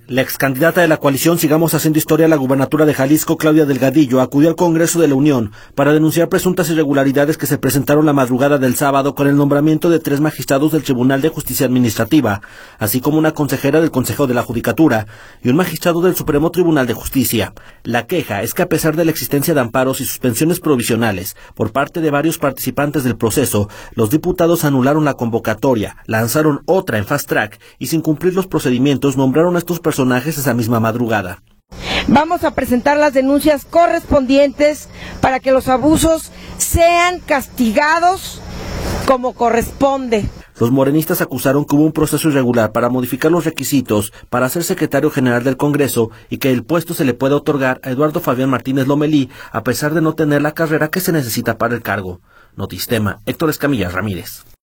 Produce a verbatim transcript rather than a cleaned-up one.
La excandidata de la coalición Sigamos Haciendo Historia a la gubernatura de Jalisco, Claudia Delgadillo, acudió al Congreso de la Unión para denunciar presuntas irregularidades que se presentaron la madrugada del sábado con el nombramiento de tres magistrados del Tribunal de Justicia Administrativa, así como una consejera del Consejo de la Judicatura y un magistrado del Supremo Tribunal de Justicia. La queja es que a pesar de la existencia de amparos y suspensiones provisionales por parte de varios participantes del proceso, los diputados anularon la convocatoria, lanzaron otra en fast track y sin cumplir los procedimientos nombraron a estos personajes esa misma madrugada. Vamos a presentar las denuncias correspondientes para que los abusos sean castigados como corresponde. Los morenistas acusaron que hubo un proceso irregular para modificar los requisitos para ser secretario general del Congreso y que el puesto se le puede otorgar a Eduardo Fabián Martínez Lomelí a pesar de no tener la carrera que se necesita para el cargo. Notistema, Héctor Escamilla Ramírez.